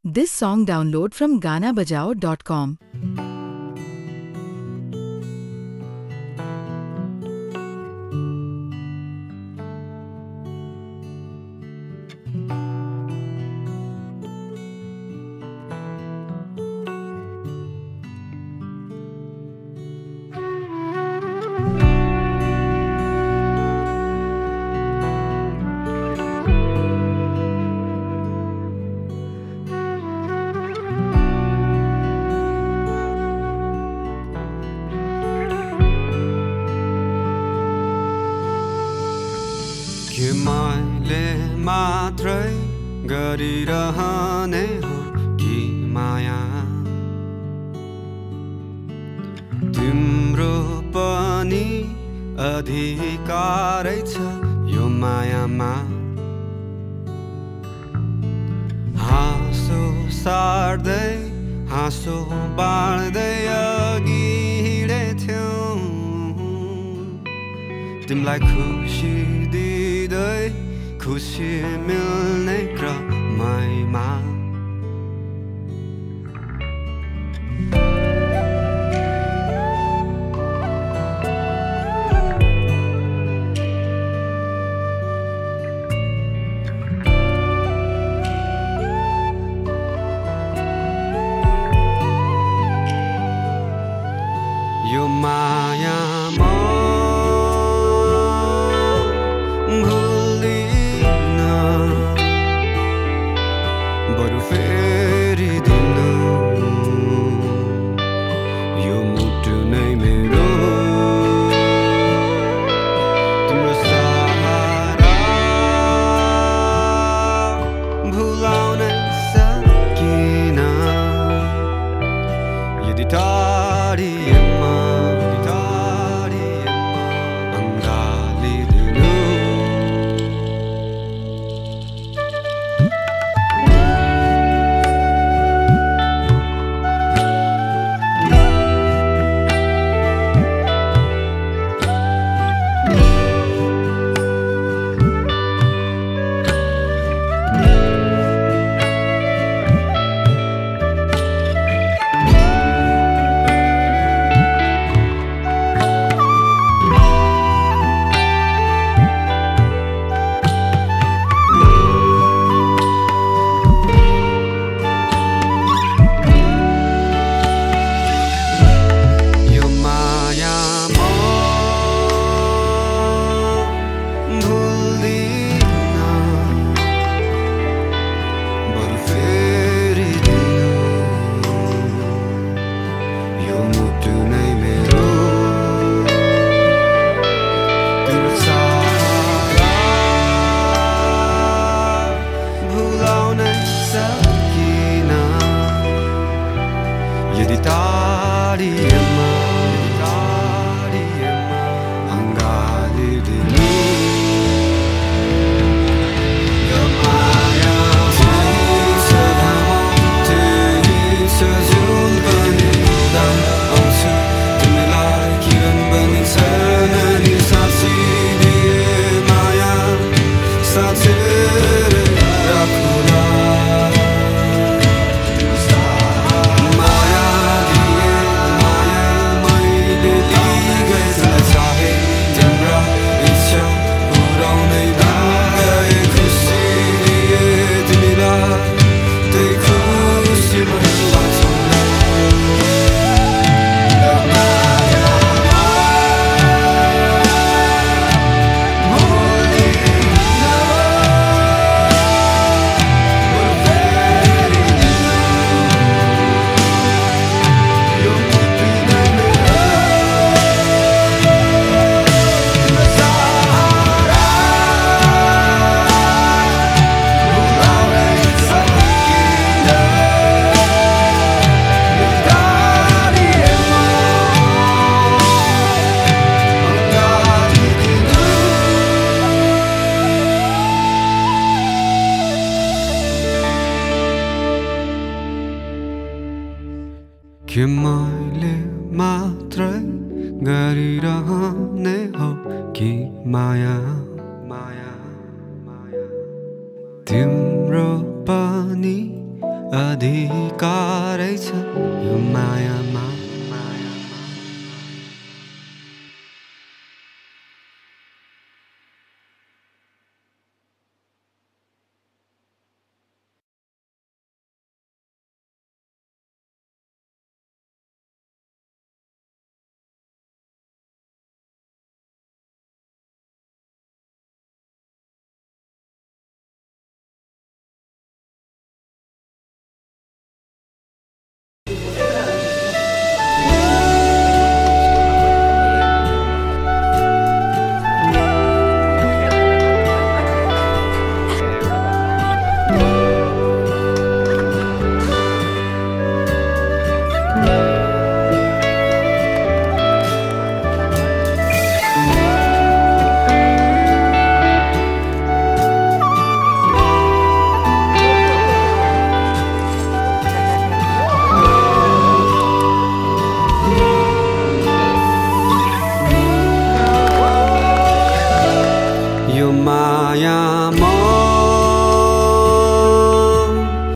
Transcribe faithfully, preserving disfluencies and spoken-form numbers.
This song download from Gana Bajao dot com. के मैले मात्रै गरिरहने हो कि माया तिम्रो पनि अधिकारै छ यो मायामा हाँसो सार्दै हाँसो बाँड्दै अघि हिँडेथ्यौ तिमीलाई खुसी दिँदै खुसी मिल्ने क्रमैमा यो माया बरु फेरि दिनु यो मुटु नै मेरो तिम्रो सहारा भुलाउन सकिन यदि टाढिएमा यदि टाढिएमा यदि टाढिएमा अँगालिदिनु यो माया सदा त्यही छ जुन पनि हुँदा आउँछ तिमीलाई किरण बनिन्छ नानी साँचिदिए माया साँचेर राखुला के मैले मात्रै गरिरहने हो कि माया माया माया तिम्रो पनि अधि यो माया म